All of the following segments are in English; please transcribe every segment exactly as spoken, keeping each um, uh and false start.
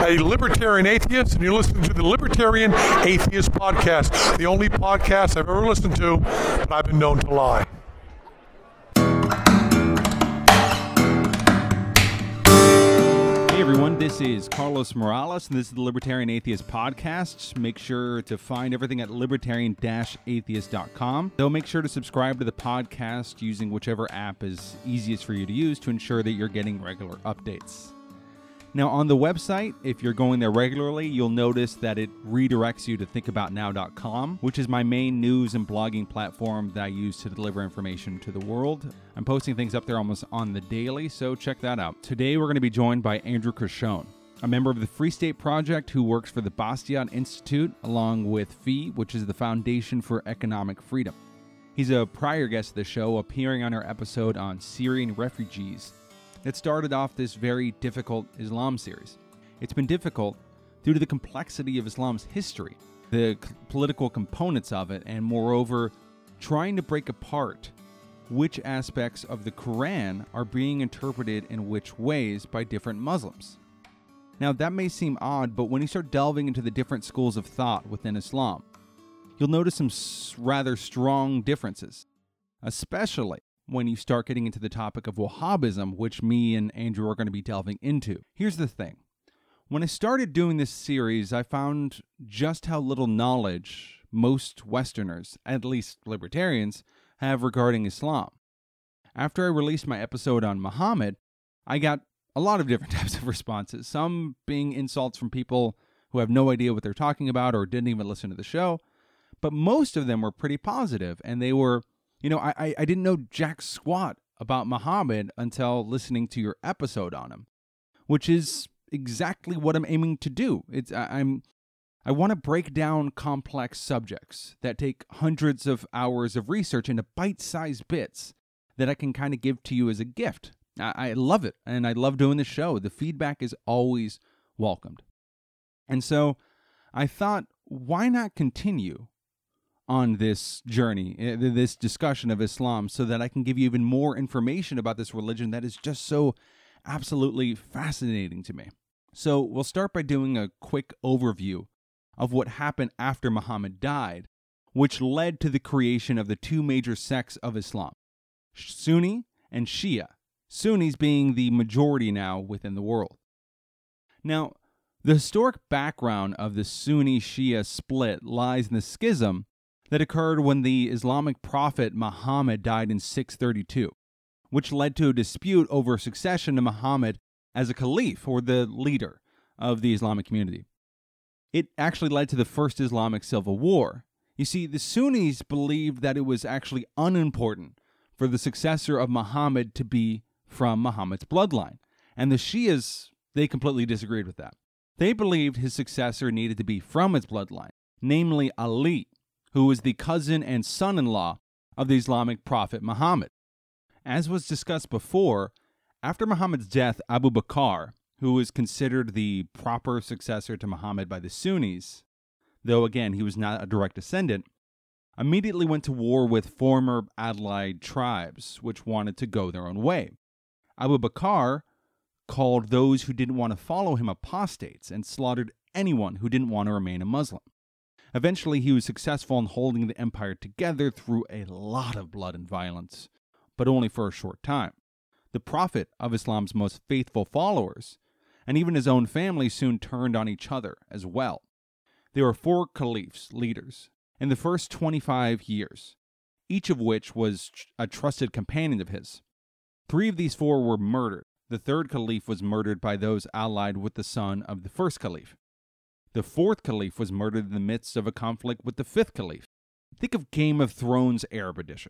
a libertarian atheist, and you're listening to the Libertarian Atheist Podcast, the only podcast I've ever listened to, but I've been known to lie. Hey everyone, this is Carlos Morales, and this is the Libertarian Atheist Podcast. Make sure to find everything at libertarian dash atheist dot com. So make sure to subscribe to the podcast using whichever app is easiest for you to use to ensure that you're getting regular updates. Now on the website, if you're going there regularly, you'll notice that it redirects you to think about now dot com, which is my main news and blogging platform that I use to deliver information to the world. I'm posting things up there almost on the daily, so check that out. Today we're going to be joined by Andrew Cauchon, a member of the Free State Project who works for the Bastiat Institute along with F E E, which is the Foundation for Economic Freedom. He's a prior guest of the show, appearing on our episode on Syrian refugees. It started off this very difficult Islam series. It's been difficult due to the complexity of Islam's history, the c- political components of it, and moreover, trying to break apart which aspects of the Quran are being interpreted in which ways by different Muslims. Now, that may seem odd, but when you start delving into the different schools of thought within Islam, you'll notice some s- rather strong differences, especially when you start getting into the topic of Wahhabism, which me and Andrew are going to be delving into. Here's the thing. When I started doing this series, I found just how little knowledge most Westerners, at least libertarians, have regarding Islam. After I released my episode on Muhammad, I got a lot of different types of responses, some being insults from people who have no idea what they're talking about or didn't even listen to the show, but most of them were pretty positive, and they were You know, I, I didn't know jack squat about Muhammad until listening to your episode on him, which is exactly what I'm aiming to do. It's I, I'm I want to break down complex subjects that take hundreds of hours of research into bite-sized bits that I can kind of give to you as a gift. I, I love it, and I love doing the show. The feedback is always welcomed. And so I thought, why not continue on this journey, this discussion of Islam, so that I can give you even more information about this religion that is just so absolutely fascinating to me. So we'll start by doing a quick overview of what happened after Muhammad died, which led to the creation of the two major sects of Islam, Sunni and Shia, Sunnis being the majority now within the world. Now, the historic background of the Sunni-Shia split lies in the schism that occurred when the Islamic prophet Muhammad died in six thirty-two, which led to a dispute over succession to Muhammad as a caliph, or the leader of the Islamic community. It actually led to the first Islamic civil war. You see, the Sunnis believed that it was actually unimportant for the successor of Muhammad to be from Muhammad's bloodline, and the Shias, they completely disagreed with that. They believed his successor needed to be from his bloodline, namely Ali, who was the cousin and son-in-law of the Islamic prophet Muhammad. As was discussed before, after Muhammad's death, Abu Bakr, who was considered the proper successor to Muhammad by the Sunnis, though again he was not a direct descendant, immediately went to war with former allied tribes, which wanted to go their own way. Abu Bakr called those who didn't want to follow him apostates and slaughtered anyone who didn't want to remain a Muslim. Eventually, he was successful in holding the empire together through a lot of blood and violence, but only for a short time. The prophet of Islam's most faithful followers, and even his own family, soon turned on each other as well. There were four caliphs, leaders, in the first twenty-five years, each of which was a trusted companion of his. Three of these four were murdered. The third caliph was murdered by those allied with the son of the first caliph. The fourth caliph was murdered in the midst of a conflict with the fifth caliph. Think of Game of Thrones Arab edition.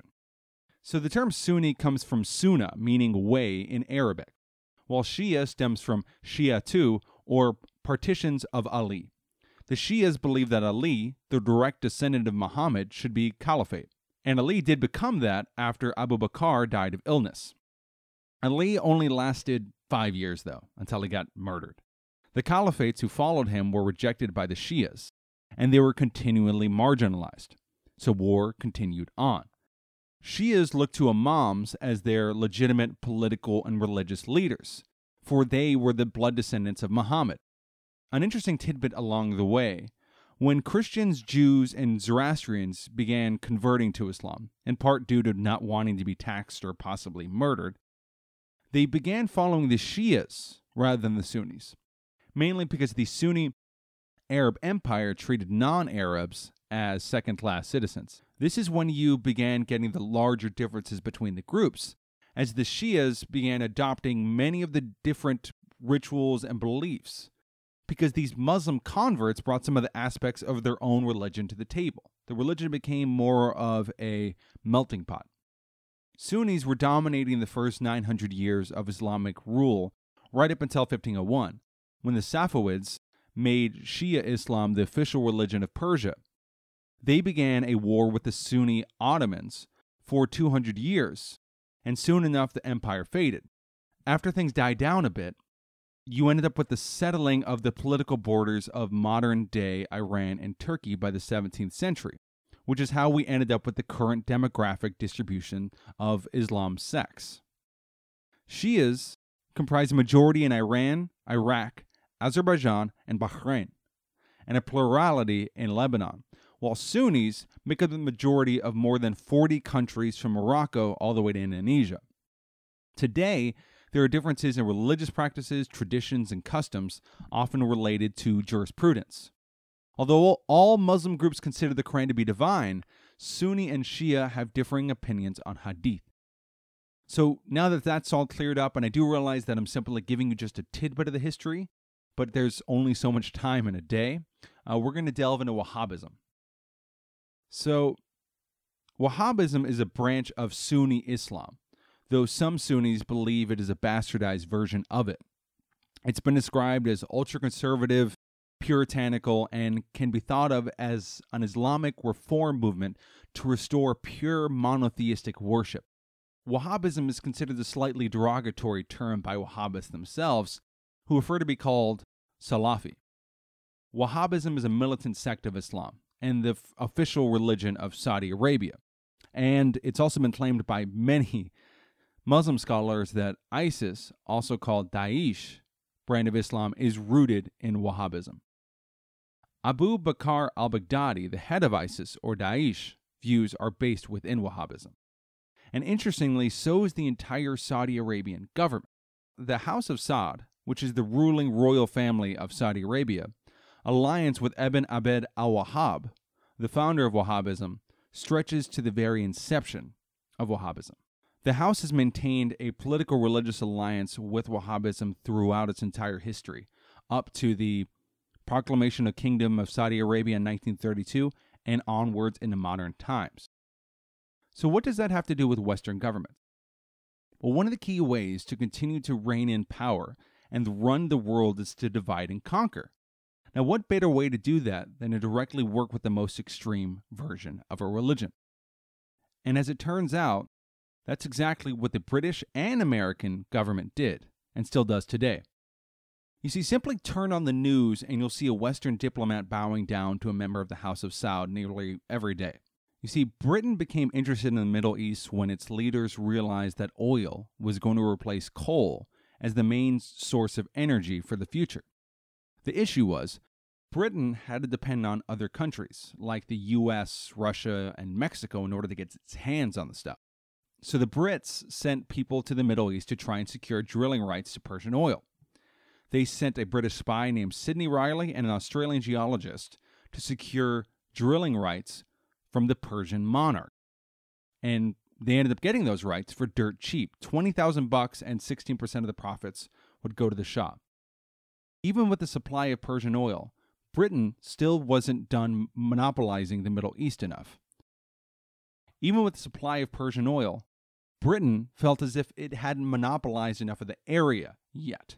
So the term Sunni comes from Sunnah, meaning way in Arabic, while Shia stems from Shi'atu, or partitions of Ali. The Shias believe that Ali, the direct descendant of Muhammad, should be caliphate, and Ali did become that after Abu Bakr died of illness. Ali only lasted five years, though, until he got murdered. The caliphates who followed him were rejected by the Shias, and they were continually marginalized, so war continued on. Shias looked to imams as their legitimate political and religious leaders, for they were the blood descendants of Muhammad. an interesting tidbit along the way. When Christians, Jews, and Zoroastrians began converting to Islam, in part due to not wanting to be taxed or possibly murdered, they began following the Shias rather than the Sunnis, mainly because the Sunni Arab Empire treated non-Arabs as second-class citizens. This is when you began getting the larger differences between the groups, as the Shias began adopting many of the different rituals and beliefs, because these Muslim converts brought some of the aspects of their own religion to the table. The religion became more of a melting pot. Sunnis were dominating the first nine hundred years of Islamic rule, right up until fifteen oh one, when the Safavids made Shia Islam the official religion of Persia. They began a war with the Sunni Ottomans for two hundred years, and soon enough the empire faded. After things died down a bit, you ended up with the settling of the political borders of modern-day Iran and Turkey by the seventeenth century, which is how we ended up with the current demographic distribution of Islam sects. Shias comprise a majority in Iran, Iraq, Azerbaijan, and Bahrain, and a plurality in Lebanon, while Sunnis make up the majority of more than forty countries from Morocco all the way to Indonesia. Today, there are differences in religious practices, traditions, and customs, often related to jurisprudence. Although all Muslim groups consider the Quran to be divine, Sunni and Shia have differing opinions on Hadith. So now that that's all cleared up, and I do realize that I'm simply giving you just a tidbit of the history, but there's only so much time in a day, uh, we're going to delve into Wahhabism. So, Wahhabism is a branch of Sunni Islam, though some Sunnis believe it is a bastardized version of it. It's been described as ultra-conservative, puritanical, and can be thought of as an Islamic reform movement to restore pure monotheistic worship. Wahhabism is considered a slightly derogatory term by Wahhabists themselves, who prefer to be called Salafi. Wahhabism is a militant sect of Islam and the f- official religion of Saudi Arabia. And it's also been claimed by many Muslim scholars that ISIS, also called Daesh, brand of Islam, is rooted in Wahhabism. Abu Bakr al-Baghdadi, the head of ISIS, or Daesh, views are based within Wahhabism. And interestingly, so is the entire Saudi Arabian government. The House of Saud, which is the ruling royal family of Saudi Arabia, alliance with Ibn Abd al-Wahhab, the founder of Wahhabism, stretches to the very inception of Wahhabism. The house has maintained a political religious alliance with Wahhabism throughout its entire history, up to the proclamation of Kingdom of Saudi Arabia in nineteen thirty-two and onwards into modern times. So what does that have to do with Western government? Well, one of the key ways to continue to reign in power and run the world is to divide and conquer. Now, what better way to do that than to directly work with the most extreme version of a religion? And as it turns out, that's exactly what the British and American government did, and still does today. You see, simply turn on the news and you'll see a Western diplomat bowing down to a member of the House of Saud nearly every day. You see, Britain became interested in the Middle East when its leaders realized that oil was going to replace coal as the main source of energy for the future. The issue was, Britain had to depend on other countries, like the U S, Russia, and Mexico, in order to get its hands on the stuff. So the Brits sent people to the Middle East to try and secure drilling rights to Persian oil. They sent a British spy named Sidney Riley and an Australian geologist to secure drilling rights from the Persian monarch. And they ended up getting those rights for dirt cheap. twenty thousand bucks and sixteen percent of the profits would go to the Shah. Even with the supply of Persian oil, Britain still wasn't done monopolizing the Middle East enough. Even with the supply of Persian oil, Britain felt as if it hadn't monopolized enough of the area yet,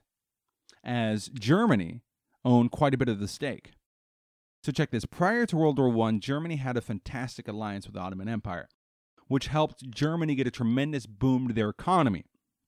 as Germany owned quite a bit of the stake. So check this. Prior to World War One, Germany had a fantastic alliance with the Ottoman Empire, which helped Germany get a tremendous boom to their economy.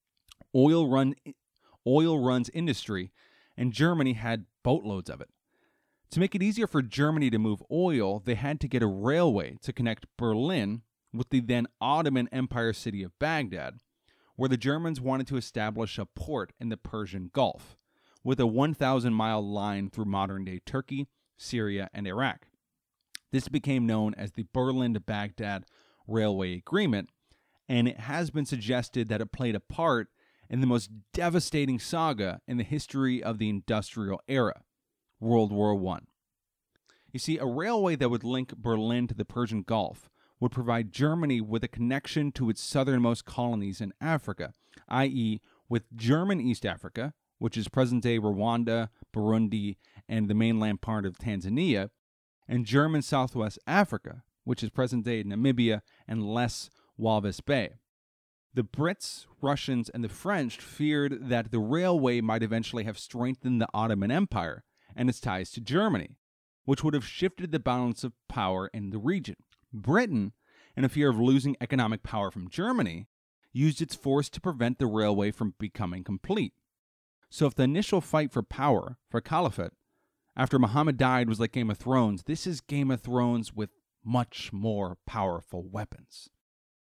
Oil run, oil runs industry, and Germany had boatloads of it. To make it easier for Germany to move oil, they had to get a railway to connect Berlin with the then Ottoman Empire city of Baghdad, where the Germans wanted to establish a port in the Persian Gulf, with a one thousand mile line through modern-day Turkey, Syria, and Iraq. This became known as the Berlin-Baghdad Railway Agreement, and it has been suggested that it played a part in the most devastating saga in the history of the industrial era, World War One. You see, a railway that would link Berlin to the Persian Gulf would provide Germany with a connection to its southernmost colonies in Africa, that is, with German East Africa, which is present-day Rwanda, Burundi, and the mainland part of Tanzania, and German Southwest Africa, which is present-day Namibia and less Walvis Bay. The Brits, Russians, and the French feared that the railway might eventually have strengthened the Ottoman Empire and its ties to Germany, which would have shifted the balance of power in the region. Britain, in a fear of losing economic power from Germany, used its force to prevent the railway from becoming complete. So if the initial fight for power, for caliphate, after Muhammad died was like Game of Thrones, this is Game of Thrones with much more powerful weapons.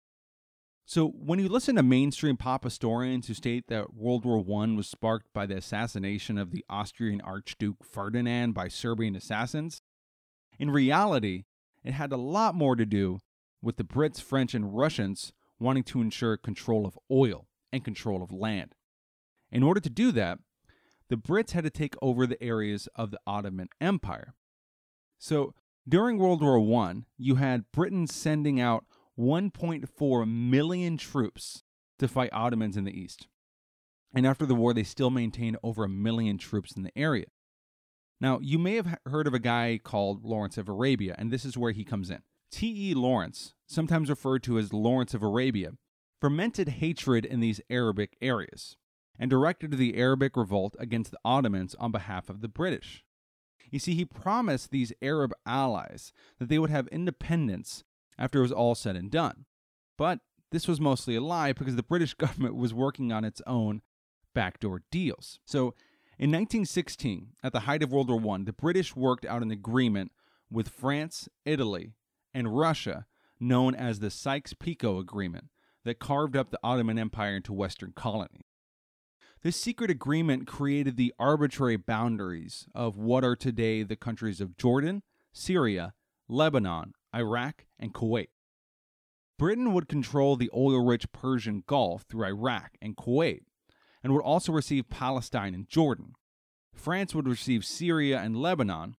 So when you listen to mainstream pop historians who state that World War One was sparked by the assassination of the Austrian Archduke Ferdinand by Serbian assassins, in reality, it had a lot more to do with the Brits, French, and Russians wanting to ensure control of oil and control of land. In order to do that, the Brits had to take over the areas of the Ottoman Empire. So during World War One, you had Britain sending out one point four million troops to fight Ottomans in the east. And after the war, they still maintained over a million troops in the area. Now, you may have heard of a guy called Lawrence of Arabia, and this is where he comes in. T E Lawrence, sometimes referred to as Lawrence of Arabia, fermented hatred in these Arabic areas and directed the Arabic revolt against the Ottomans on behalf of the British. You see, he promised these Arab allies that they would have independence after it was all said and done. But this was mostly a lie because the British government was working on its own backdoor deals. So in nineteen sixteen, at the height of World War One, the British worked out an agreement with France, Italy, and Russia known as the Sykes-Picot Agreement that carved up the Ottoman Empire into Western colonies. This secret agreement created the arbitrary boundaries of what are today the countries of Jordan, Syria, Lebanon, Iraq, and Kuwait. Britain would control the oil-rich Persian Gulf through Iraq and Kuwait, and would also receive Palestine and Jordan. France would receive Syria and Lebanon,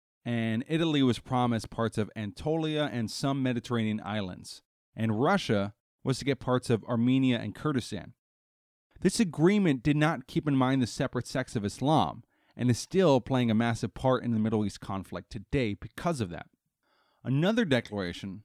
and Italy was promised parts of Anatolia and some Mediterranean islands, and Russia was to get parts of Armenia and Kurdistan. This agreement did not keep in mind the separate sects of Islam, and is still playing a massive part in the Middle East conflict today because of that. Another declaration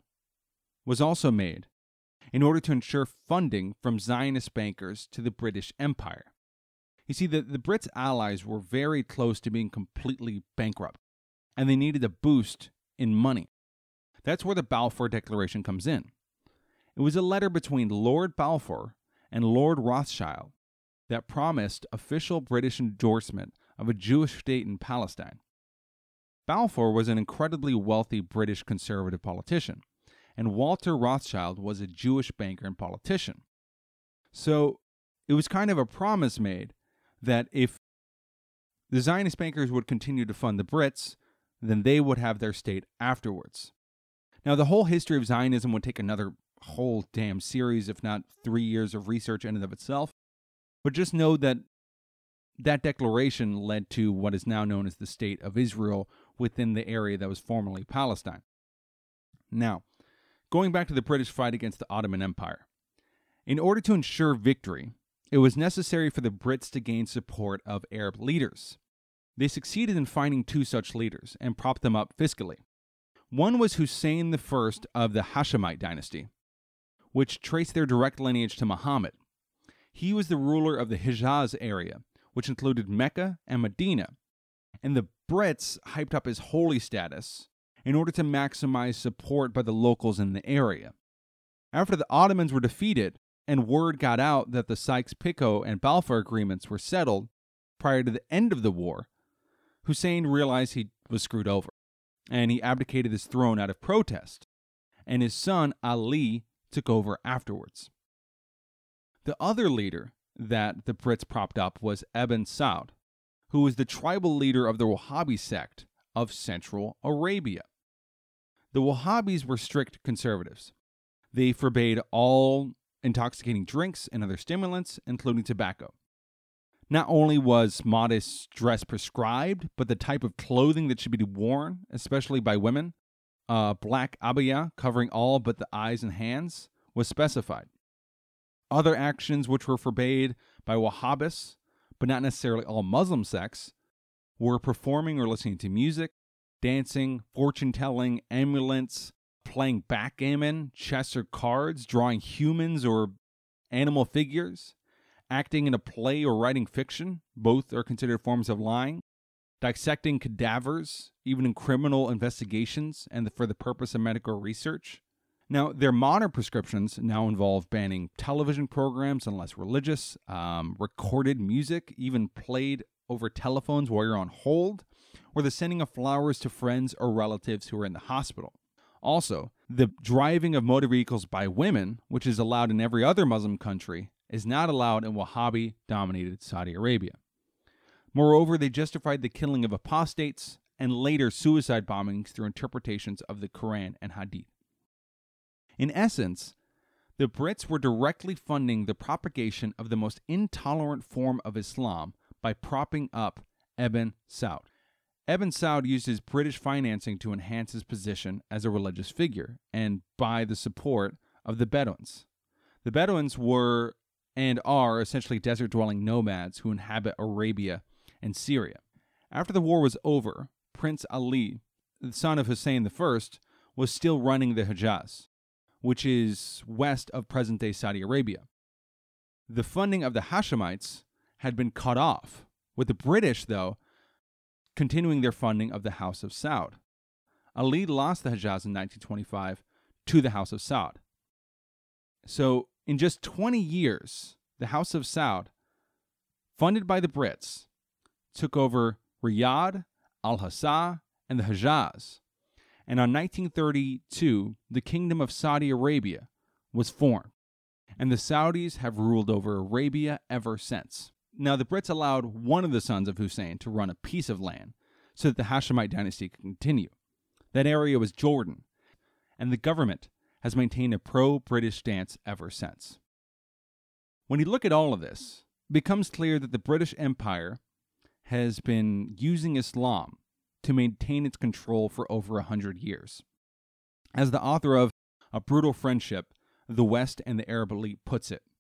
was also made in order to ensure funding from Zionist bankers to the British Empire. You see, the, the Brits' allies were very close to being completely bankrupt, and they needed a boost in money. That's where the Balfour Declaration comes in. It was a letter between Lord Balfour and Lord Rothschild that promised official British endorsement of a Jewish state in Palestine. Balfour was an incredibly wealthy British conservative politician, and Walter Rothschild was a Jewish banker and politician. So it was kind of a promise made that if the Zionist bankers would continue to fund the Brits, then they would have their state afterwards. Now, the whole history of Zionism would take another whole damn series, if not three years of research in and of itself. But just know that that declaration led to what is now known as the State of Israel within the area that was formerly Palestine. Now, going back to the British fight against the Ottoman Empire. In order to ensure victory, it was necessary for the Brits to gain support of Arab leaders. They succeeded in finding two such leaders and propped them up fiscally. One was Hussein the First of the Hashemite dynasty, which traced their direct lineage to Muhammad. He was the ruler of the Hijaz area, which included Mecca and Medina, and the Brits hyped up his holy status in order to maximize support by the locals in the area. After the Ottomans were defeated, and word got out that the Sykes-Picot and Balfour agreements were settled prior to the end of the war, Hussein realized he was screwed over, and he abdicated his throne out of protest, and his son Ali took over afterwards. The other leader that the Brits propped up was Ibn Saud, who was the tribal leader of the Wahhabi sect of Central Arabia. The Wahhabis were strict conservatives. They forbade all intoxicating drinks and other stimulants, including tobacco. Not only was modest dress prescribed, but the type of clothing that should be worn, especially by women, uh, black abaya covering all but the eyes and hands, was specified. Other actions which were forbade by Wahhabis, but not necessarily all Muslim sects, were performing or listening to music, dancing, fortune-telling, amulets, playing backgammon, chess or cards, drawing humans or animal figures, acting in a play or writing fiction, both are considered forms of lying, dissecting cadavers, even in criminal investigations and for the purpose of medical research. Now, their modern prescriptions now involve banning television programs unless religious, um, recorded music, even played over telephones while you're on hold, or the sending of flowers to friends or relatives who are in the hospital. Also, the driving of motor vehicles by women, which is allowed in every other Muslim country, is not allowed in Wahhabi-dominated Saudi Arabia. Moreover, they justified the killing of apostates and later suicide bombings through interpretations of the Quran and Hadith. In essence, the Brits were directly funding the propagation of the most intolerant form of Islam by propping up Ibn Saud. Ibn Saud used his British financing to enhance his position as a religious figure and by the support of the Bedouins. The Bedouins were and are essentially desert-dwelling nomads who inhabit Arabia and Syria. After the war was over, Prince Ali, the son of Hussein the First, was still running the Hejaz, which is west of present-day Saudi Arabia. The funding of the Hashemites had been cut off, with the British, though, continuing their funding of the House of Saud. Ali lost the Hejaz in nineteen twenty-five to the House of Saud. So, in just twenty years, the House of Saud, funded by the Brits, took over Riyadh, Al-Hassa, and the Hejaz. And on nineteen thirty-two, the Kingdom of Saudi Arabia was formed, and the Saudis have ruled over Arabia ever since. Now, the Brits allowed one of the sons of Hussein to run a piece of land so that the Hashemite dynasty could continue. That area was Jordan, and the government has maintained a pro-British stance ever since. When you look at all of this, it becomes clear that the British Empire has been using Islam to maintain its control for over a hundred years. As the author of A Brutal Friendship, The West and the Arab Elite puts it,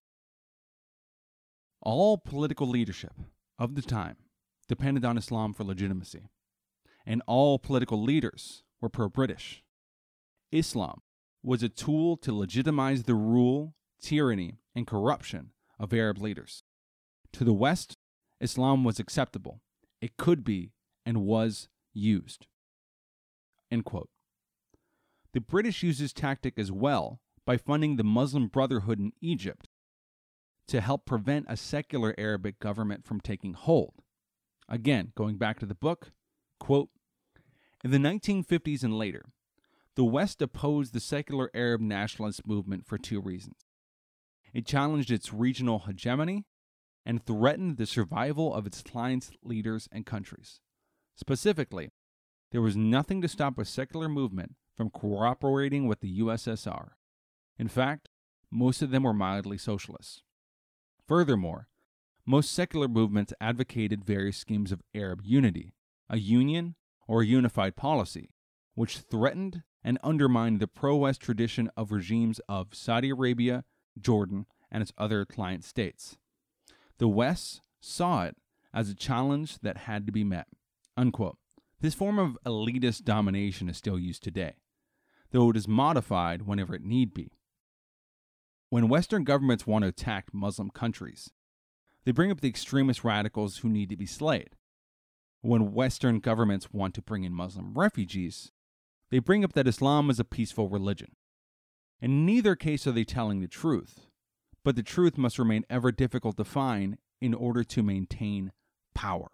all political leadership of the time depended on Islam for legitimacy, and all political leaders were pro-British. Islam was a tool to legitimize the rule, tyranny, and corruption of Arab leaders. To the West, Islam was acceptable. It could be and was used. End quote. The British used this tactic as well by funding the Muslim Brotherhood in Egypt to help prevent a secular Arabic government from taking hold. Again, going back to the book, quote, in the nineteen fifties and later, the West opposed the secular Arab nationalist movement for two reasons. It challenged its regional hegemony and threatened the survival of its clients, leaders, and countries. Specifically, there was nothing to stop a secular movement from cooperating with the U S S R. In fact, most of them were mildly socialist. Furthermore, most secular movements advocated various schemes of Arab unity, a union or a unified policy, which threatened and undermined the pro-West tradition of regimes of Saudi Arabia, Jordan, and its other client states. The West saw it as a challenge that had to be met. Unquote. This form of elitist domination is still used today, though it is modified whenever it need be. When Western governments want to attack Muslim countries, they bring up the extremist radicals who need to be slayed. When Western governments want to bring in Muslim refugees, they bring up that Islam is a peaceful religion. In neither case are they telling the truth, but the truth must remain ever difficult to find in order to maintain power.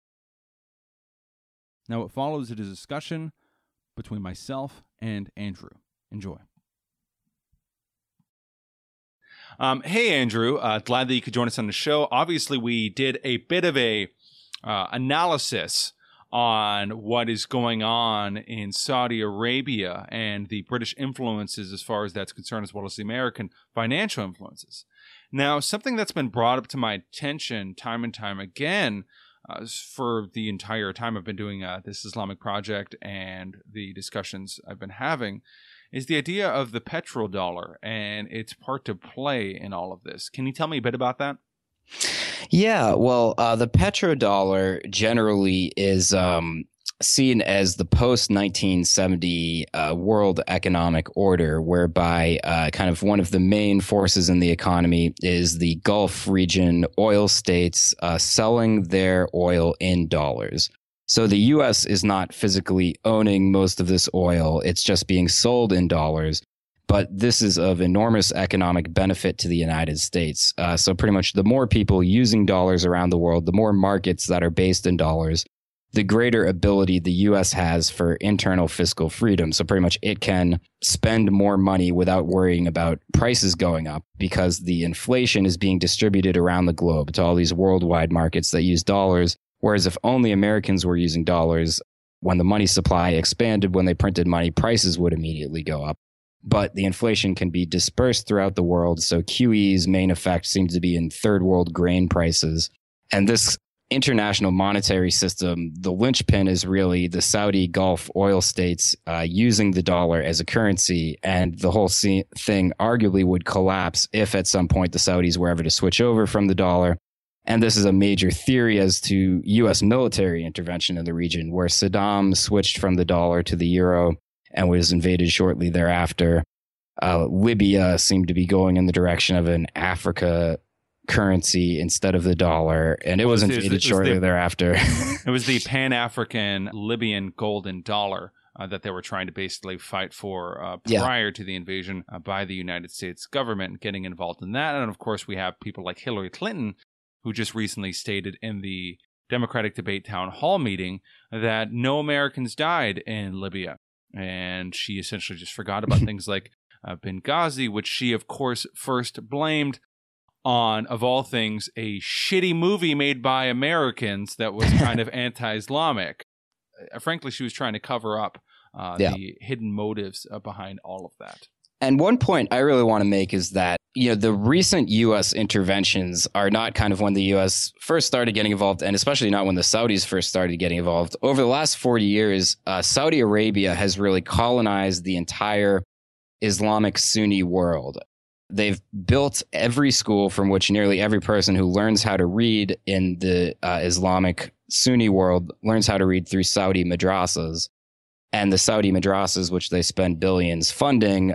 Now what follows is a discussion between myself and Andrew. Enjoy. Um, hey, Andrew. Uh, glad that you could join us on the show. Obviously, we did a bit of a uh, analysis on what is going on in Saudi Arabia and the British influences as far as that's concerned, as well as the American financial influences. Now, something that's been brought up to my attention time and time again uh, for the entire time I've been doing uh, this Islamic project and the discussions I've been having is the idea of the petrodollar and its part to play in all of this. Can you tell me a bit about that? Yeah, well, uh, the petrodollar generally is um, seen as the post nineteen seventy uh, world economic order, whereby uh, kind of one of the main forces in the economy is the Gulf region oil states uh, selling their oil in dollars. So the U S is not physically owning most of this oil. It's just being sold in dollars. But this is of enormous economic benefit to the United States. Uh, so pretty much the more people using dollars around the world, the more markets that are based in dollars, the greater ability the U S has for internal fiscal freedom. So pretty much it can spend more money without worrying about prices going up because the inflation is being distributed around the globe to all these worldwide markets that use dollars. Whereas if only Americans were using dollars, when the money supply expanded, when they printed money, prices would immediately go up. But the inflation can be dispersed throughout the world. So Q E's main effect seems to be in third world grain prices. And this international monetary system, the linchpin is really the Saudi Gulf oil states uh, using the dollar as a currency. And the whole thing arguably would collapse if at some point the Saudis were ever to switch over from the dollar. And this is a major theory as to U S military intervention in the region, where Saddam switched from the dollar to the euro and was invaded shortly thereafter. Uh, Libya seemed to be going in the direction of an Africa currency instead of the dollar, and it was invaded it was shortly the, thereafter. It was the Pan-African Libyan golden dollar uh, that they were trying to basically fight for uh, prior yeah. to the invasion uh, by the United States government, getting involved in that. And of course, we have people like Hillary Clinton, who just recently stated in the Democratic debate town hall meeting that no Americans died in Libya. And she essentially just forgot about things like uh, Benghazi, which she, of course, first blamed on, of all things, a shitty movie made by Americans that was kind of anti-Islamic. Uh, frankly, she was trying to cover up uh, yeah. the hidden motives uh, behind all of that. And one point I really want to make is that, you know, the recent U S interventions are not kind of when the U S first started getting involved, and especially not when the Saudis first started getting involved. Over the last forty years, uh, Saudi Arabia has really colonized the entire Islamic Sunni world. They've built every school from which nearly every person who learns how to read in the uh, Islamic Sunni world learns how to read through Saudi madrasas. And the Saudi madrasas, which they spend billions funding,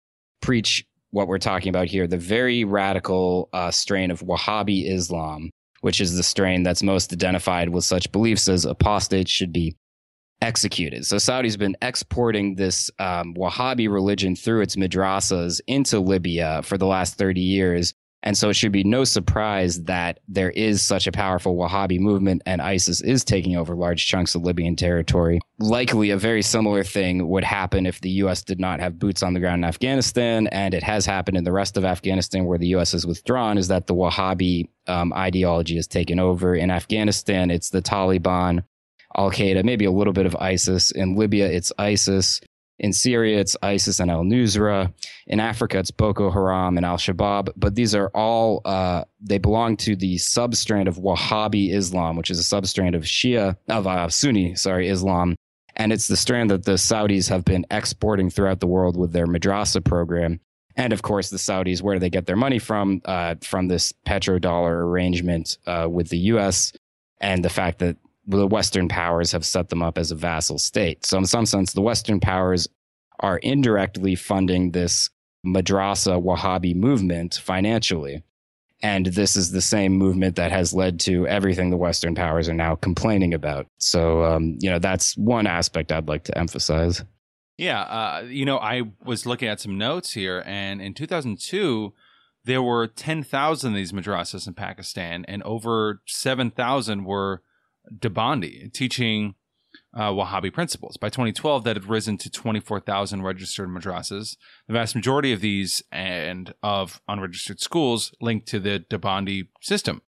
preach what we're talking about here, the very radical uh, strain of Wahhabi Islam, which is the strain that's most identified with such beliefs as apostates should be executed. So Saudi's been exporting this um, Wahhabi religion through its madrasas into Libya for the last thirty years. And so it should be no surprise that there is such a powerful Wahhabi movement and ISIS is taking over large chunks of Libyan territory. Likely a very similar thing would happen if the U S did not have boots on the ground in Afghanistan, and it has happened in the rest of Afghanistan where the U S has withdrawn, is that the Wahhabi um, ideology has taken over. In Afghanistan, it's the Taliban, Al-Qaeda, maybe a little bit of ISIS. In Libya, it's ISIS. In Syria, it's ISIS and al-Nusra. In Africa, it's Boko Haram and al-Shabaab. But these are all, uh, they belong to the substrand of Wahhabi Islam, which is a substrand of Shia, of uh, Sunni, sorry, Islam. And it's the strand that the Saudis have been exporting throughout the world with their madrasa program. And of course, the Saudis, where do they get their money from? Uh, from this petrodollar arrangement uh, with the U S and the fact that the Western powers have set them up as a vassal state. So in some sense, the Western powers are indirectly funding this madrasa Wahhabi movement financially. And this is the same movement that has led to everything the Western powers are now complaining about. So, um, you know, that's one aspect I'd like to emphasize. Yeah. Uh, you know, I was looking at some notes here, and in two thousand two, there were ten thousand of these madrasas in Pakistan, and over seven thousand were Deobandi, teaching uh, Wahhabi principles. By twenty twelve, that had risen to twenty-four thousand registered madrasas. The vast majority of these and of unregistered schools linked to the Deobandi system.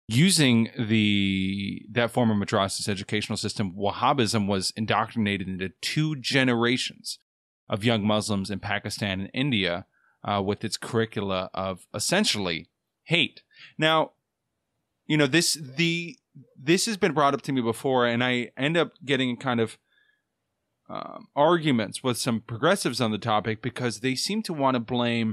using the that former madrasas educational system, Wahhabism was indoctrinated into two generations of young Muslims in Pakistan and India uh, with its curricula of essentially hate. Now, you know, this the this has been brought up to me before, and I end up getting kind of um, arguments with some progressives on the topic because they seem to want to blame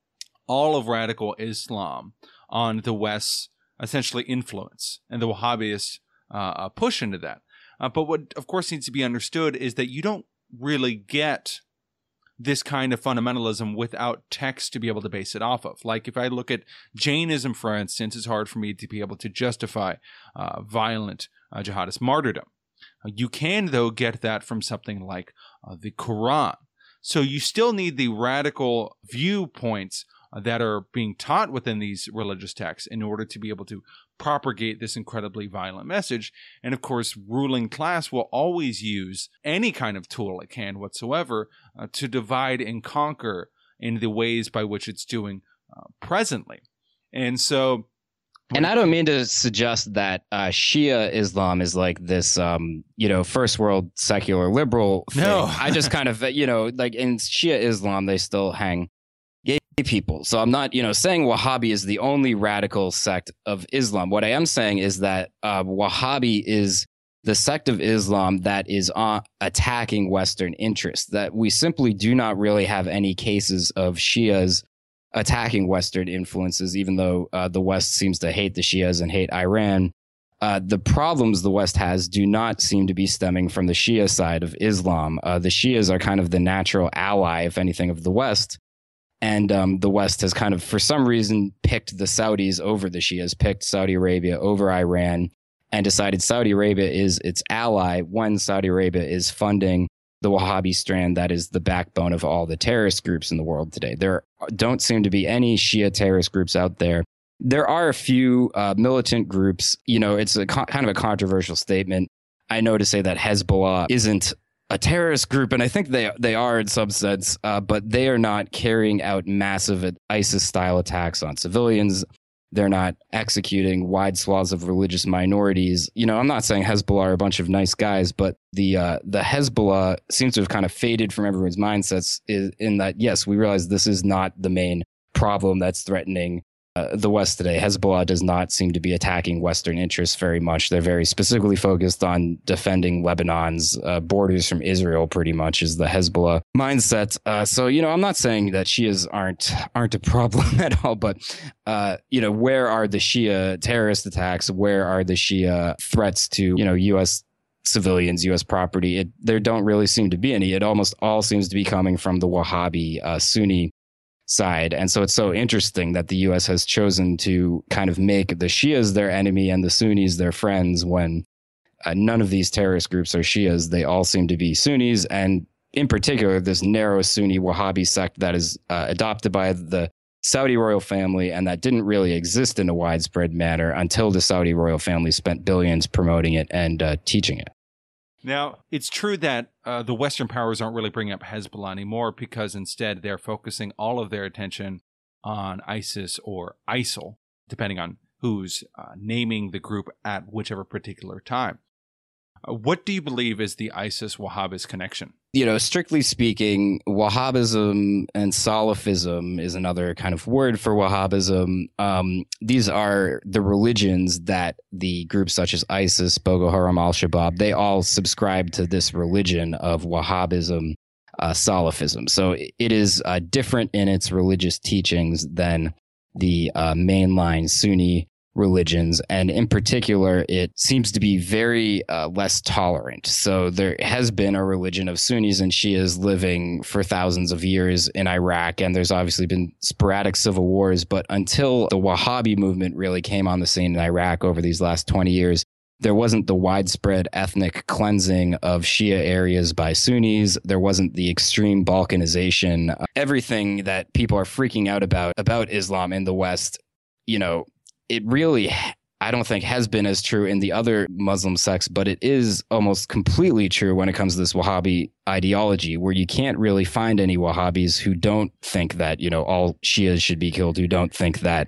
all of radical Islam on the West's essentially influence and the Wahhabist uh, push into that. Uh, but what, of course, needs to be understood is that you don't really get this kind of fundamentalism without text to be able to base it off of. Like if I look at Jainism, for instance, it's hard for me to be able to justify uh, violent uh, jihadist martyrdom. Uh, you can, though, get that from something like uh, the Quran. So you still need the radical viewpoints uh, that are being taught within these religious texts in order to be able to propagate this incredibly violent message. And of course, ruling class will always use any kind of tool it can whatsoever uh, to divide and conquer in the ways by which it's doing uh, presently. And so... And I don't mean to suggest that uh, Shia Islam is like this, um, you know, first world secular liberal thing. No. I just kind of, you know, like in Shia Islam, they still hang gay people. So I'm not, you know, saying Wahhabi is the only radical sect of Islam. What I am saying is that uh, Wahhabi is the sect of Islam that is uh, attacking Western interests, that we simply do not really have any cases of Shias attacking Western influences, even though uh, the West seems to hate the Shias and hate Iran. Uh, the problems the West has do not seem to be stemming from the Shia side of Islam. Uh, the Shias are kind of the natural ally, if anything, of the West. And um, the West has kind of, for some reason, picked the Saudis over the Shias, picked Saudi Arabia over Iran, and decided Saudi Arabia is its ally when Saudi Arabia is funding the Wahhabi strand that is the backbone of all the terrorist groups in the world today. There don't seem to be any Shia terrorist groups out there. There are a few uh, militant groups. You know, it's a co- kind of a controversial statement, I know, to say that Hezbollah isn't a terrorist group, and I think they they are in some sense, uh, but they are not carrying out massive ISIS-style attacks on civilians. They're not executing wide swaths of religious minorities. You know, I'm not saying Hezbollah are a bunch of nice guys, but the uh, the Hezbollah seems to have kind of faded from everyone's mindsets is, in that, yes, we realize this is not the main problem that's threatening uh, the West today. Hezbollah does not seem to be attacking Western interests very much. They're very specifically focused on defending Lebanon's uh, borders from Israel, pretty much, is the Hezbollah mindset. Uh, so, you know, I'm not saying that Shias aren't aren't a problem at all, but, uh, you know, where are the Shia terrorist attacks? Where are the Shia threats to, you know, U S civilians, U S property? It, there don't really seem to be any. It almost all seems to be coming from the Wahhabi uh, Sunni side. And so it's so interesting that the U S has chosen to kind of make the Shias their enemy and the Sunnis their friends when uh, none of these terrorist groups are Shias. They all seem to be Sunnis, and in particular, this narrow Sunni Wahhabi sect that is uh, adopted by the Saudi royal family and that didn't really exist in a widespread manner until the Saudi royal family spent billions promoting it and uh, teaching it. Now, it's true that uh, the Western powers aren't really bringing up Hezbollah anymore because instead they're focusing all of their attention on ISIS or ISIL, depending on who's uh, naming the group at whichever particular time. Uh, what do you believe is the ISIS-Wahhabist connection? You know, strictly speaking, Wahhabism and Salafism is another kind of word for Wahhabism. Um, these are the religions that the groups such as ISIS, Boko Haram, Al-Shabaab, they all subscribe to this religion of Wahhabism, uh, Salafism. So it is uh, different in its religious teachings than the uh, mainline Sunni religions, and in particular, it seems to be very uh, less tolerant. So there has been a religion of Sunnis and Shias living for thousands of years in Iraq, and there's obviously been sporadic civil wars, but until the Wahhabi movement really came on the scene in Iraq over these last twenty years, there wasn't the widespread ethnic cleansing of Shia areas by Sunnis. There wasn't the extreme Balkanization. Uh, everything that people are freaking out about, about Islam in the West, you know, it really, I don't think, has been as true in the other Muslim sects, but it is almost completely true when it comes to this Wahhabi ideology, where you can't really find any Wahhabis who don't think that, you know, all Shias should be killed, who don't think that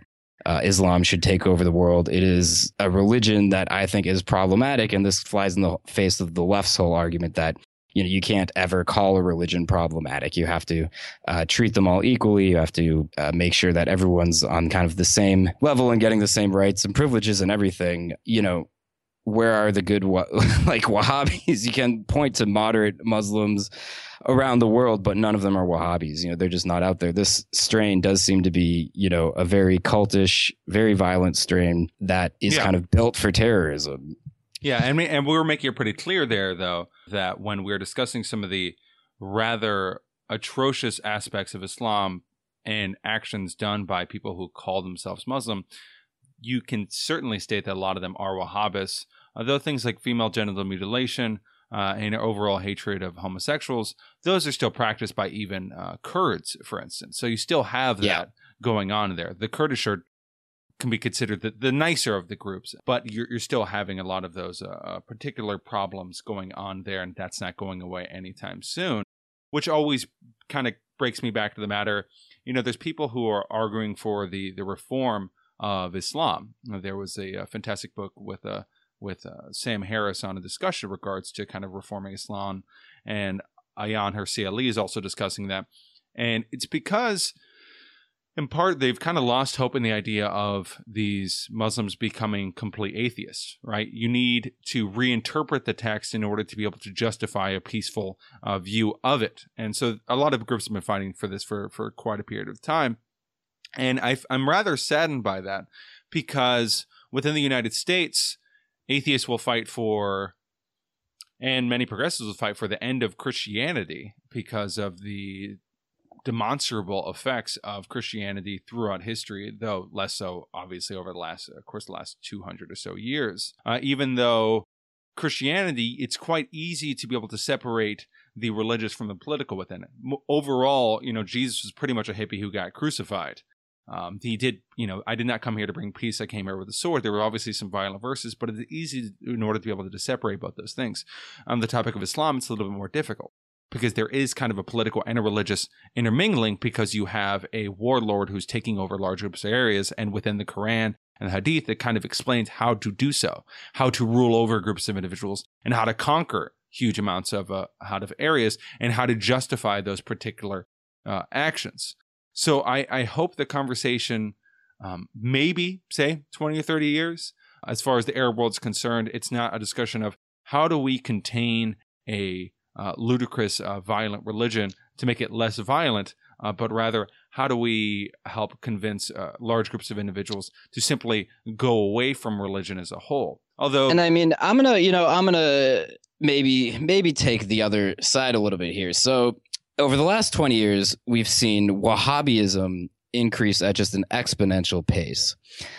uh, Islam should take over the world. It is a religion that I think is problematic, and this flies in the face of the left's whole argument that, you know, you can't ever call a religion problematic. You have to uh, treat them all equally. You have to uh, make sure that everyone's on kind of the same level and getting the same rights and privileges and everything. You know, where are the good, wa- like Wahhabis? You can point to moderate Muslims around the world, but none of them are Wahhabis. You know, they're just not out there. This strain does seem to be, you know, a very cultish, very violent strain that is Yeah. kind of built for terrorism. Yeah, and we, and we were making it pretty clear there, though, that when we were discussing some of the rather atrocious aspects of Islam and actions done by people who call themselves Muslim, you can certainly state that a lot of them are Wahhabis. Although things like female genital mutilation uh, and overall hatred of homosexuals, those are still practiced by even uh, Kurds, for instance. So you still have that Yeah. going on there. The Kurdish are can be considered the, the nicer of the groups, but you're, you're still having a lot of those uh, particular problems going on there, and that's not going away anytime soon, which always kind of breaks me back to the matter. You know, there's people who are arguing for the, the reform of Islam. There was a, a fantastic book with uh, with uh, Sam Harris on a discussion in regards to kind of reforming Islam, and Ayaan Hirsi Ali is also discussing that. And it's because in part, they've kind of lost hope in the idea of these Muslims becoming complete atheists, right? You need to reinterpret the text in order to be able to justify a peaceful uh, view of it. And so a lot of groups have been fighting for this for, for quite a period of time. And I've, I'm rather saddened by that, because within the United States, atheists will fight for, and many progressives will fight for, the end of Christianity because of the demonstrable effects of Christianity throughout history, though less so obviously over the last, of course, the last two hundred or so years. Uh, even though Christianity, it's quite easy to be able to separate the religious from the political within it. M- overall, you know, Jesus was pretty much a hippie who got crucified. Um, he did, you know, I did not come here to bring peace, I came here with a sword. There were obviously some violent verses, but it's easy to, in order to be able to separate both those things. On the topic of Islam, it's a little bit more difficult, because there is kind of a political and a religious intermingling, because you have a warlord who's taking over large groups of areas, and within the Quran and the Hadith, it kind of explains how to do so, how to rule over groups of individuals, and how to conquer huge amounts of uh, out of areas, and how to justify those particular uh, actions. So I, I hope the conversation, um, maybe, say, twenty or thirty years, as far as the Arab world is concerned, it's not a discussion of how do we contain a Uh, ludicrous, uh, violent religion to make it less violent, uh, but rather how do we help convince uh, large groups of individuals to simply go away from religion as a whole? Although, And I mean, I'm gonna, you know, I'm gonna maybe maybe take the other side a little bit here. So over the last twenty years, we've seen Wahhabism increase at just an exponential pace.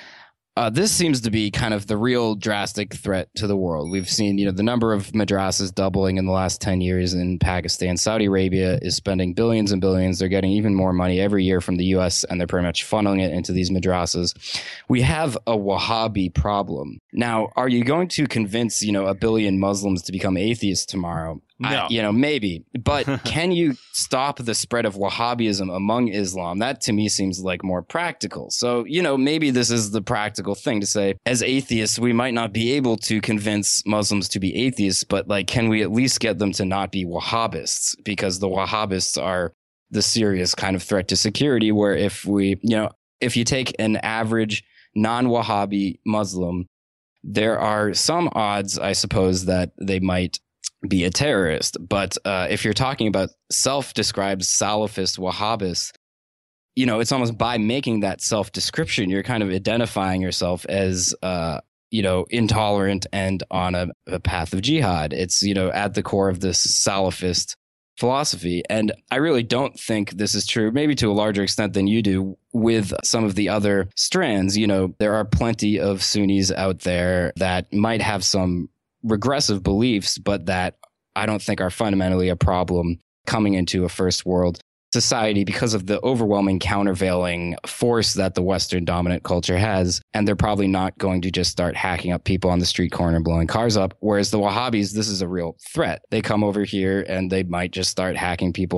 Uh, this seems to be kind of the real drastic threat to the world. We've seen, you know, the number of madrasas doubling in the last ten years in Pakistan. Saudi Arabia is spending billions and billions. They're getting even more money every year from the U S, and they're pretty much funneling it into these madrasas. We have a Wahhabi problem. Now, are you going to convince, you know, a billion Muslims to become atheists tomorrow? No. I, you know, maybe. But can you stop the spread of Wahhabism among Islam? That to me seems like more practical. So, you know, maybe this is the practical thing to say. As atheists, we might not be able to convince Muslims to be atheists, but like, can we at least get them to not be Wahhabists? Because the Wahhabists are the serious kind of threat to security, where if we, you know, if you take an average non-Wahhabi Muslim, there are some odds, I suppose, that they might be a terrorist. But uh, if you're talking about self-described Salafist Wahhabists, you know, it's almost by making that self-description, you're kind of identifying yourself as, uh, you know, intolerant and on a, a path of jihad. It's, you know, at the core of this Salafist philosophy. And I really don't think this is true, maybe to a larger extent than you do, with some of the other strands. You know, there are plenty of Sunnis out there that might have some regressive beliefs, but that I don't think are fundamentally a problem coming into a first world society because of the overwhelming countervailing force that the Western dominant culture has. And they're probably not going to just start hacking up people on the street corner and blowing cars up. Whereas the Wahhabis, this is a real threat. They come over here and they might just start hacking people up,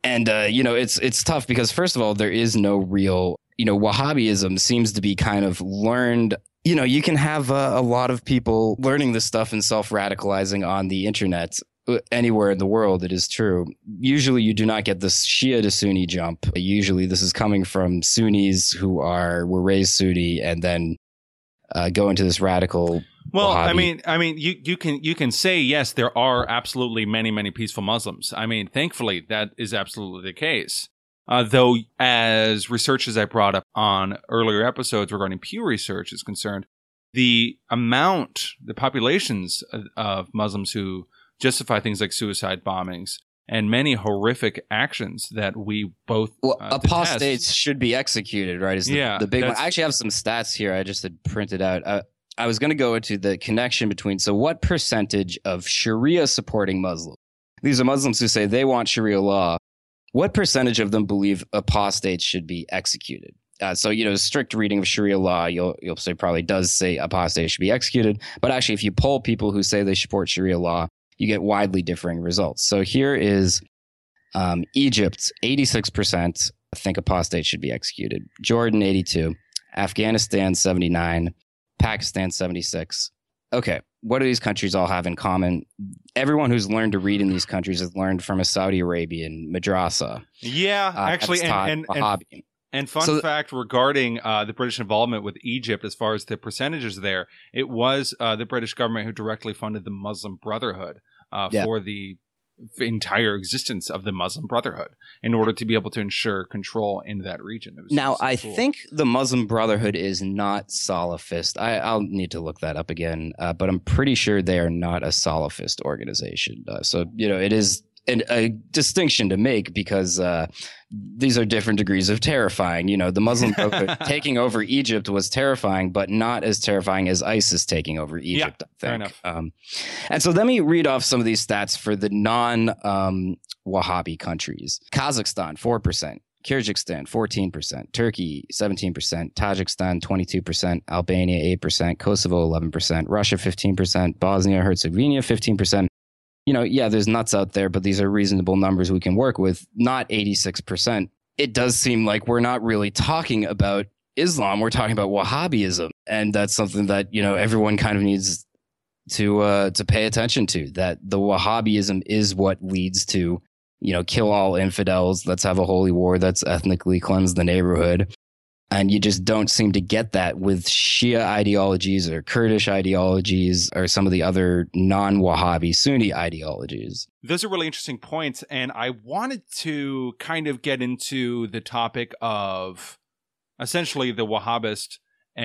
And, uh, you know, it's it's tough because, first of all, there is no real, you know, Wahhabism seems to be kind of learned. You know, you can have uh, a lot of people learning this stuff and self-radicalizing on the internet anywhere in the world. It is true. Usually you do not get this Shia to Sunni jump. Usually this is coming from Sunnis who are were raised Sunni and then uh, go into this radical Well, Wahhabi. I mean, I mean, you, you can you can say yes, there are absolutely many many peaceful Muslims. I mean, thankfully that is absolutely the case. Uh, though, as research I brought up on earlier episodes regarding Pew Research is concerned, the amount, the populations of, of Muslims who justify things like suicide bombings and many horrific actions that we both well, uh, apostates detest. should be executed, right? Is the, Yeah, the big one. that's- I actually have some stats here. I just had printed out. Uh, I was going to go into the connection between. So, what percentage of Sharia supporting Muslims? These are Muslims who say they want Sharia law. What percentage of them believe apostates should be executed? Uh, so, you know, strict reading of Sharia law, you'll you'll say probably does say apostates should be executed. But actually, if you poll people who say they support Sharia law, you get widely differing results. So here is um, Egypt, eighty-six percent think apostates should be executed. Jordan, eighty-two. Afghanistan, seventy-nine. Pakistan, seventy-six. Okay, what do these countries all have in common? Everyone who's learned to read in these countries has learned from a Saudi Arabian madrasa. Yeah, Uh, actually, that's taught and, and, and Wahhabi. And fun So- fact regarding uh, the British involvement with Egypt, as far as the percentages there, it was uh, the British government who directly funded the Muslim Brotherhood uh, Yeah. for the entire existence of the Muslim Brotherhood in order to be able to ensure control in that region. It was Now, so I cool. think the Muslim Brotherhood is not Salafist. I, I'll need to look that up again, uh, but I'm pretty sure they are not a Salafist organization. Uh, so, you know, it is an, a distinction to make because uh, these are different degrees of terrifying. You know, the Muslim Brotherhood taking over Egypt was terrifying, but not as terrifying as ISIS taking over Egypt, I think. fair enough. Um, and so let me read off some of these stats for the non um, Wahhabi countries. Kazakhstan, four percent. Kyrgyzstan, fourteen percent. Turkey, seventeen percent. Tajikistan, twenty-two percent. Albania, eight percent. Kosovo, eleven percent. Russia, fifteen percent. Bosnia, Herzegovina, fifteen percent. You know, yeah, there's nuts out there, but these are reasonable numbers we can work with. Not eighty-six percent. It does seem like we're not really talking about Islam. We're talking about Wahhabism. And that's something that, you know, everyone kind of needs to uh, to pay attention to, that the Wahhabism is what leads to, you know, kill all infidels. Let's have a holy war. That's ethnically cleanse the neighborhood. And you just don't seem to get that with Shia ideologies or Kurdish ideologies or some of the other non-Wahhabi Sunni ideologies. Those are really interesting points, and I wanted to kind of get into the topic of essentially the Wahhabist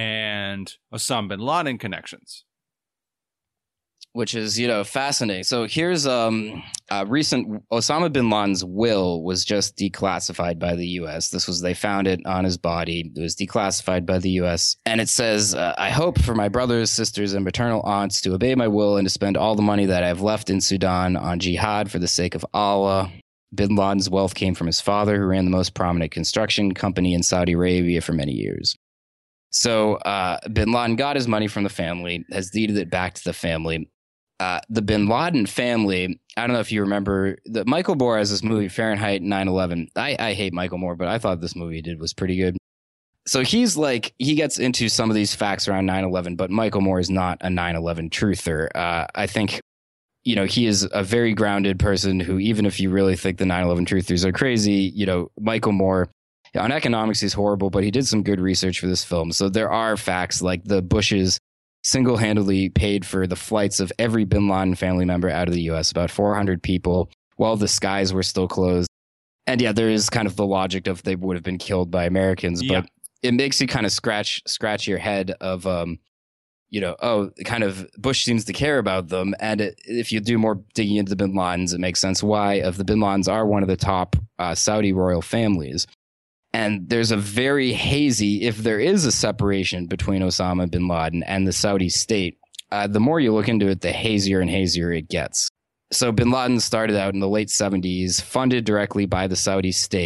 and Osama bin Laden connections. Which is, you know, fascinating. So here's um, a recent Osama bin Laden's will was just declassified by the U S. This was, they found it on his body. It was declassified by the U S. And it says, uh, I hope for my brothers, sisters, and maternal aunts to obey my will and to spend all the money that I have left in Sudan on jihad for the sake of Allah. Bin Laden's wealth came from his father, who ran the most prominent construction company in Saudi Arabia for many years. So uh, bin Laden got his money from the family, has deeded it back to the family. Uh, the bin Laden family, I don't know if you remember, the Michael Moore has this movie, Fahrenheit nine eleven. I, I hate Michael Moore, but I thought this movie he did was pretty good. So he's like, he gets into some of these facts around nine eleven, but Michael Moore is not a nine eleven truther. Uh, I think, you know, he is a very grounded person who, even if you really think the nine eleven truthers are crazy, you know, Michael Moore, on economics, he's horrible, but he did some good research for this film. So there are facts like the Bushes single-handedly paid for the flights of every bin Laden family member out of the U S, about four hundred people, while the skies were still closed. And yeah, there is kind of the logic of they would have been killed by Americans, Yeah. but it makes you kind of scratch scratch your head of, um, you know, oh, kind of Bush seems to care about them. And it, if you do more digging into the bin Ladens, it makes sense why. If the bin Ladens are one of the top uh, Saudi royal families. And there's a very hazy, if there is a separation between Osama bin Laden and the Saudi state, uh, the more you look into it, the hazier and hazier it gets. So bin Laden started out in the late seventies, funded directly by the Saudi state.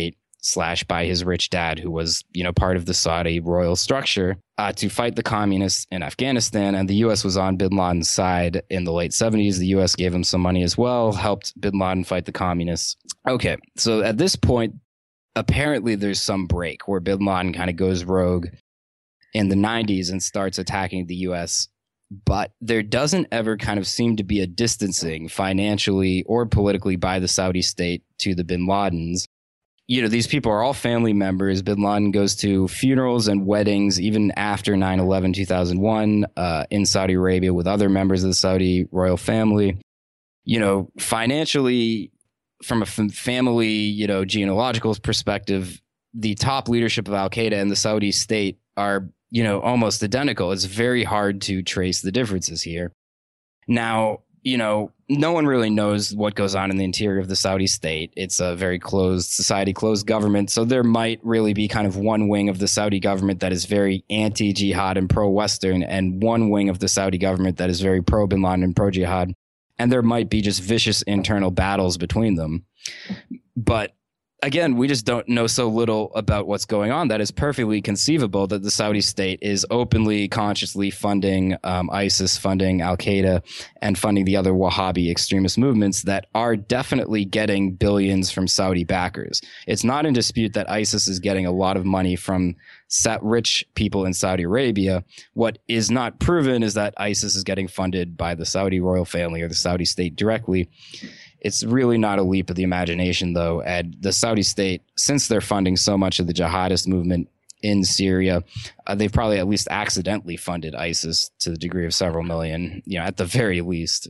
slash by his rich dad, who was, you know, part of the Saudi royal structure, uh, to fight the communists in Afghanistan. And the U S was on bin Laden's side in the late seventies. The U S gave him some money as well, helped bin Laden fight the communists. Okay, so at this point, apparently there's some break where bin Laden kind of goes rogue in the nineties and starts attacking the U S. But there doesn't ever kind of seem to be a distancing financially or politically by the Saudi state to the bin Ladens. You know, these people are all family members. Bin Laden goes to funerals and weddings even after nine eleven two thousand one uh, in Saudi Arabia with other members of the Saudi royal family. You know, financially, from a f- family, you know, genealogical perspective, the top leadership of Al-Qaeda and the Saudi state are, you know, almost identical. It's very hard to trace the differences here. Now, you know, no one really knows what goes on in the interior of the Saudi state. It's a very closed society, closed government. So there might really be kind of one wing of the Saudi government that is very anti-jihad and pro-Western, and one wing of the Saudi government that is very pro-Bin Laden and pro-jihad. And there might be just vicious internal battles between them. But again, we just don't know so little about what's going on that it's perfectly conceivable that the Saudi state is openly, consciously funding um, ISIS, funding Al-Qaeda, and funding the other Wahhabi extremist movements that are definitely getting billions from Saudi backers. It's not in dispute that ISIS is getting a lot of money from rich people in Saudi Arabia. What is not proven is that ISIS is getting funded by the Saudi royal family or the Saudi state directly. It's really not a leap of the imagination, though. And the Saudi state, since they're funding so much of the jihadist movement in Syria, uh, they've probably at least accidentally funded ISIS to the degree of several million, you know, at the very least.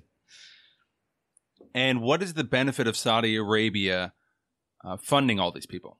And what is the benefit of Saudi Arabia uh, funding all these people?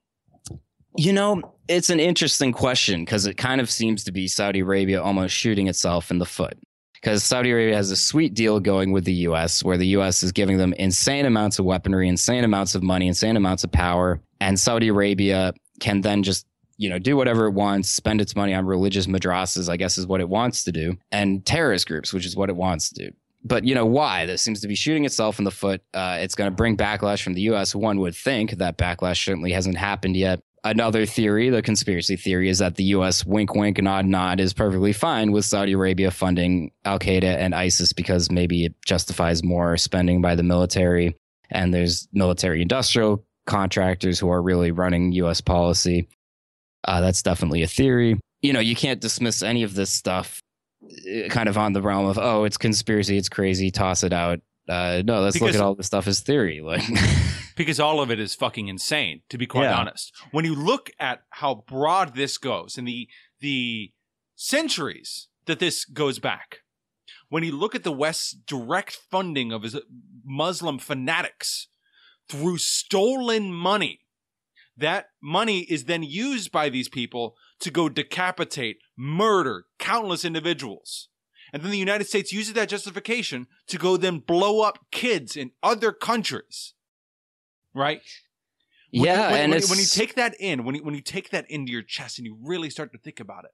You know, it's an interesting question because it kind of seems to be Saudi Arabia almost shooting itself in the foot. Because Saudi Arabia has a sweet deal going with the U S, where the U S is giving them insane amounts of weaponry, insane amounts of money, insane amounts of power. And Saudi Arabia can then just, you know, do whatever it wants, spend its money on religious madrasas, I guess is what it wants to do, and terrorist groups, which is what it wants to do. But, you know, why? This seems to be shooting itself in the foot. Uh, it's going to bring backlash from the U S. One would think that backlash certainly hasn't happened yet. Another theory, the conspiracy theory, is that the U S wink, wink, nod, nod is perfectly fine with Saudi Arabia funding Al-Qaeda and ISIS because maybe it justifies more spending by the military. And there's military industrial contractors who are really running U S policy. Uh, that's definitely a theory. You know, you can't dismiss any of this stuff kind of on the realm of, oh, it's conspiracy, it's crazy, toss it out. Uh, no, let's because, look at all this stuff as theory. Like, because all of it is fucking insane, to be quite yeah. honest. When you look at how broad this goes and the the centuries that this goes back, when you look at the West's direct funding of his Muslim fanatics through stolen money, that money is then used by these people to go decapitate, murder countless individuals. And then the United States uses that justification to go then blow up kids in other countries, right? When yeah, you, when, and when, it's... when you take that in, when you, when you take that into your chest and you really start to think about it,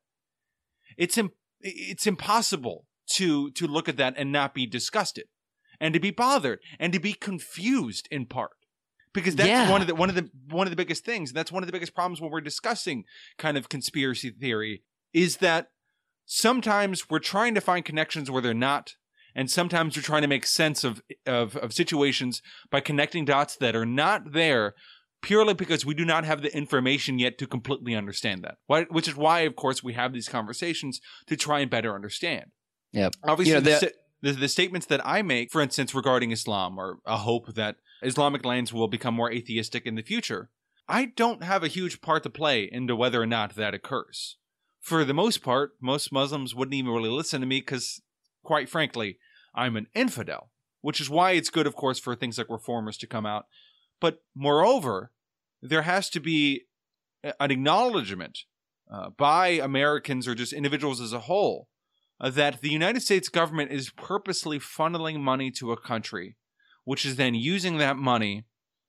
it's im- it's impossible to to look at that and not be disgusted, and to be bothered, and to be confused in part, because that's yeah. one of the one of the one of the biggest things. And that's one of the biggest problems when we're discussing kind of conspiracy theory is that. Sometimes we're trying to find connections where they're not, and sometimes we're trying to make sense of, of of situations by connecting dots that are not there purely because we do not have the information yet to completely understand that. Why, which is why, of course, we have these conversations to try and better understand. Yep. Obviously, you know, the, the, the statements that I make, for instance, regarding Islam or a hope that Islamic lands will become more atheistic in the future, I don't have a huge part to play into whether or not that occurs. For the most part, most Muslims wouldn't even really listen to me because, quite frankly, I'm an infidel, which is why it's good, of course, for things like reformers to come out. But moreover, there has to be an acknowledgement uh, by Americans or just individuals as a whole uh, that the United States government is purposely funneling money to a country, which is then using that money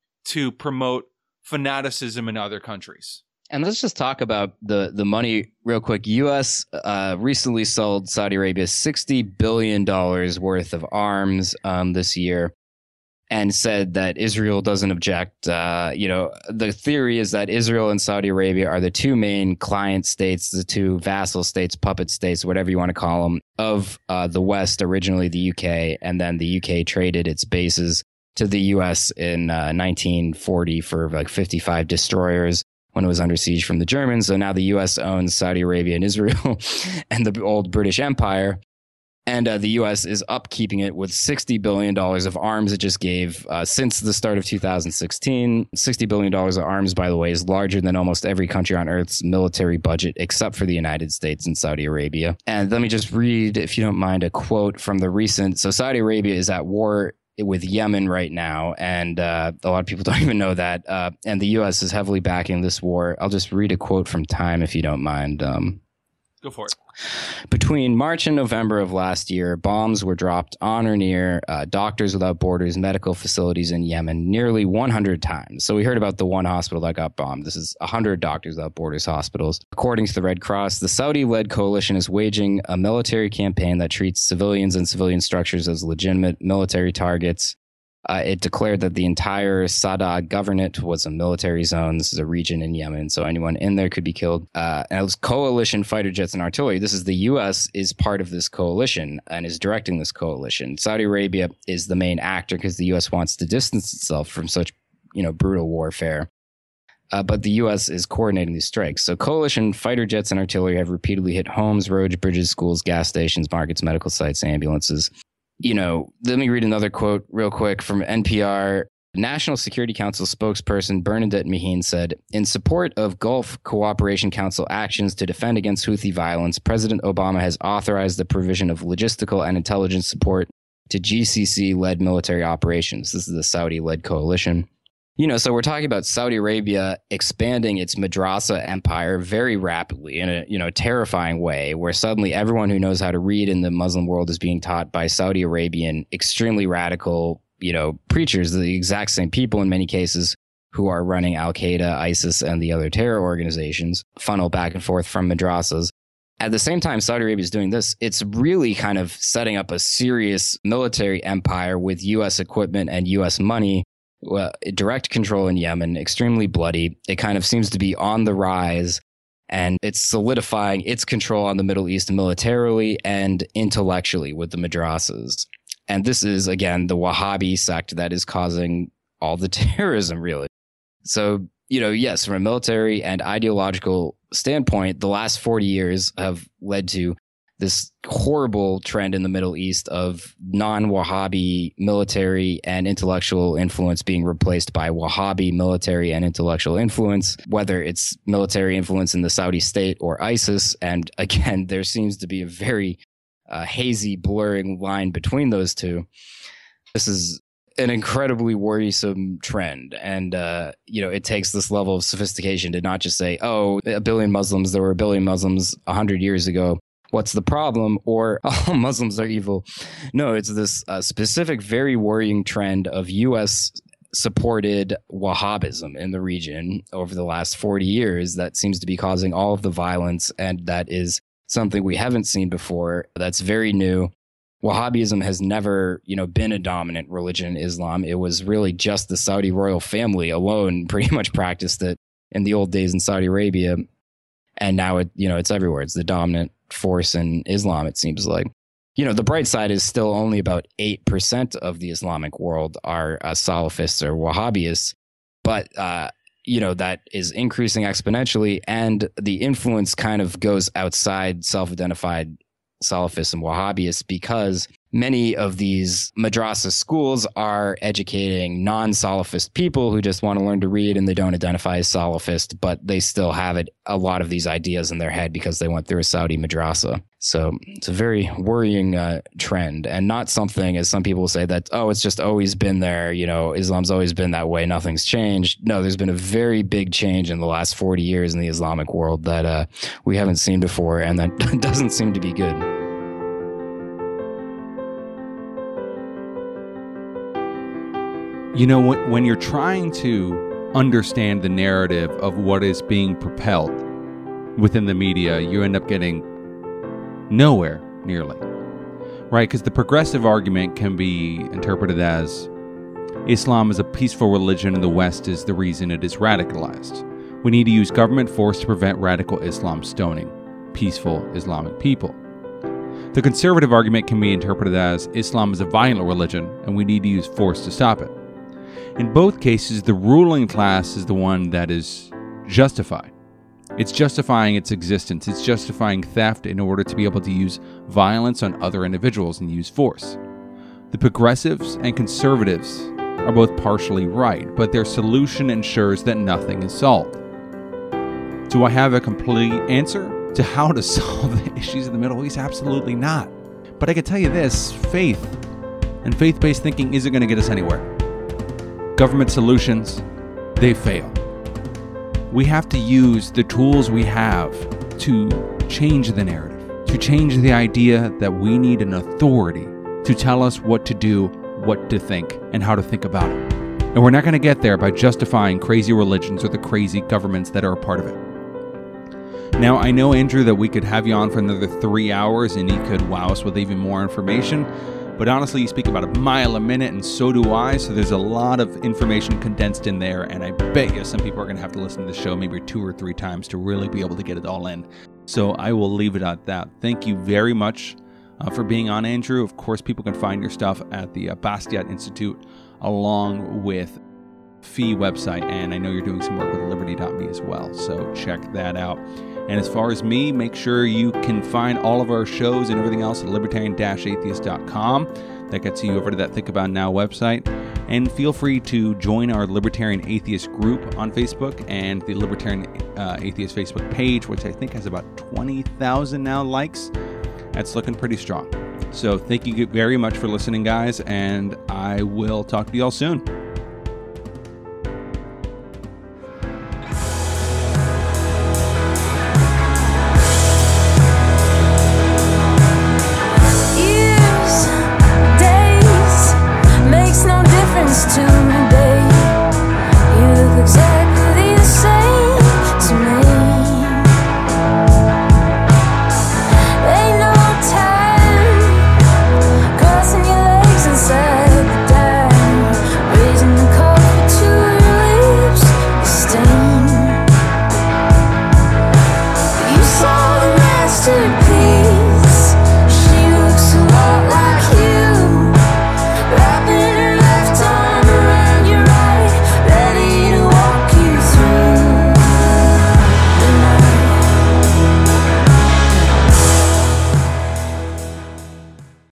to promote fanaticism in other countries. And let's just talk about the, the money real quick. U S uh, recently sold Saudi Arabia sixty billion dollars worth of arms um, this year. and said that Israel doesn't object. Uh, you know, the theory is that Israel and Saudi Arabia are the two main client states, the two vassal states, puppet states, whatever you want to call them, of uh, the West, originally the U K, and then the U K traded its bases to the U S in uh, nineteen forty for like fifty-five destroyers when it was under siege from the Germans. So now the U S owns Saudi Arabia and Israel and the old British Empire. And uh, the U S is upkeeping it with sixty billion dollars of arms it just gave uh, since the start of two thousand sixteen. sixty billion dollars of arms, by the way, is larger than almost every country on Earth's military budget, except for the United States and Saudi Arabia. And let me just read, if you don't mind, a quote from the recent. So Saudi Arabia is at war with Yemen right now, and uh, a lot of people don't even know that. Uh, and the U S is heavily backing this war. I'll just read a quote from Time, if you don't mind. Um, Go for it. Between March and November of last year, bombs were dropped on or near uh, Doctors Without Borders medical facilities in Yemen nearly one hundred times. So we heard about the one hospital that got bombed. This is one hundred Doctors Without Borders hospitals. According to the Red Cross, the Saudi-led coalition is waging a military campaign that treats civilians and civilian structures as legitimate military targets. Uh, it declared that the entire Sada Governorate was a military zone. This is a region in Yemen, so anyone in there could be killed. Uh, and it was coalition fighter jets and artillery. This is the U S is part of this coalition and is directing this coalition. Saudi Arabia is the main actor because the U S wants to distance itself from such, you know, brutal warfare. Uh, but the U S is coordinating these strikes. So coalition fighter jets and artillery have repeatedly hit homes, roads, bridges, schools, gas stations, markets, medical sites, ambulances. You know, let me read another quote real quick from N P R. National Security Council spokesperson Bernadette Maheen said, in support of Gulf Cooperation Council actions to defend against Houthi violence, President Obama has authorized the provision of logistical and intelligence support to G C C-led military operations. This is the Saudi-led coalition. You know, so we're talking about Saudi Arabia expanding its madrasa empire very rapidly in a, you know, terrifying way, where suddenly everyone who knows how to read in the Muslim world is being taught by Saudi Arabian, extremely radical, you know, preachers, the exact same people in many cases who are running Al-Qaeda, ISIS, and the other terror organizations, funnel back and forth from madrasas. At the same time Saudi Arabia is doing this, it's really kind of setting up a serious military empire with U S equipment and U S money. Well, direct control in Yemen, extremely bloody. It kind of seems to be on the rise, and it's solidifying its control on the Middle East militarily and intellectually with the madrasas. And this is, again, the Wahhabi sect that is causing all the terrorism, really. So, you know, yes, from a military and ideological standpoint, the last forty years have led to this horrible trend in the Middle East of non-Wahhabi military and intellectual influence being replaced by Wahhabi military and intellectual influence, whether it's military influence in the Saudi state or ISIS. And again, there seems to be a very uh, hazy, blurring line between those two. This is an incredibly worrisome trend. And, uh, you know, it takes this level of sophistication to not just say, oh, a billion Muslims, there were a billion Muslims a hundred years ago. What's the problem? Or all Muslims are evil. No, it's this uh, specific, very worrying trend of U S supported Wahhabism in the region over the last forty years that seems to be causing all of the violence. And that is something we haven't seen before. That's very new. Wahhabism has never, you know, been a dominant religion in Islam. It was really just the Saudi royal family alone pretty much practiced it in the old days in Saudi Arabia. And now it, you know, it's everywhere. It's the dominant force in Islam, it seems like. You know, the bright side is still only about eight percent of the Islamic world are uh, Salafists or Wahhabis. But, uh, you know, that is increasing exponentially. And the influence kind of goes outside self-identified Salafists and Wahhabists because many of these madrasa schools are educating non-Salafist people who just want to learn to read and they don't identify as Salafist, but they still have it, a lot of these ideas in their head because they went through a Saudi madrasa. So it's a very worrying uh, trend and not something, as some people say, that, oh, it's just always been there. You know, Islam's always been that way. Nothing's changed. No, there's been a very big change in the last forty years in the Islamic world that uh, we haven't seen before, and that doesn't seem to be good. You know, when, when you're trying to understand the narrative of what is being propelled within the media, you end up getting nowhere nearly, right? Because the progressive argument can be interpreted as, Islam is a peaceful religion and the West is the reason it is radicalized. We need to use government force to prevent radical Islam stoning peaceful Islamic people. The conservative argument can be interpreted as Islam is a violent religion and we need to use force to stop it. In both cases, the ruling class is the one that is justified. It's justifying its existence. It's justifying theft in order to be able to use violence on other individuals and use force. The progressives and conservatives are both partially right, but their solution ensures that nothing is solved. Do I have a complete answer to how to solve the issues in the Middle East? Absolutely not. But I can tell you this, faith and faith-based thinking isn't going to get us anywhere. Government solutions, they fail. We have to use the tools we have to change the narrative, to change the idea that we need an authority to tell us what to do, what to think, and how to think about it. And we're not going to get there by justifying crazy religions or the crazy governments that are a part of it. Now, I know, Andrew, that we could have you on for another three hours and you could wow us with even more information. But honestly, you speak about a mile a minute, and so do I. So there's a lot of information condensed in there. And I bet you some people are going to have to listen to the show maybe two or three times to really be able to get it all in. So I will leave it at that. Thank you very much uh, for being on, Andrew. Of course, people can find your stuff at the uh, Bastiat Institute along with Fee website. And I know you're doing some work with Liberty dot me as well. So check that out. And as far as me, make sure you can find all of our shows and everything else at libertarian dash atheist dot com. That gets you over to that Think About Now website. And feel free to join our Libertarian Atheist group on Facebook and the Libertarian uh, Atheist Facebook page, which I think has about twenty thousand now likes. That's looking pretty strong. So thank you very much for listening, guys, and I will talk to you all soon.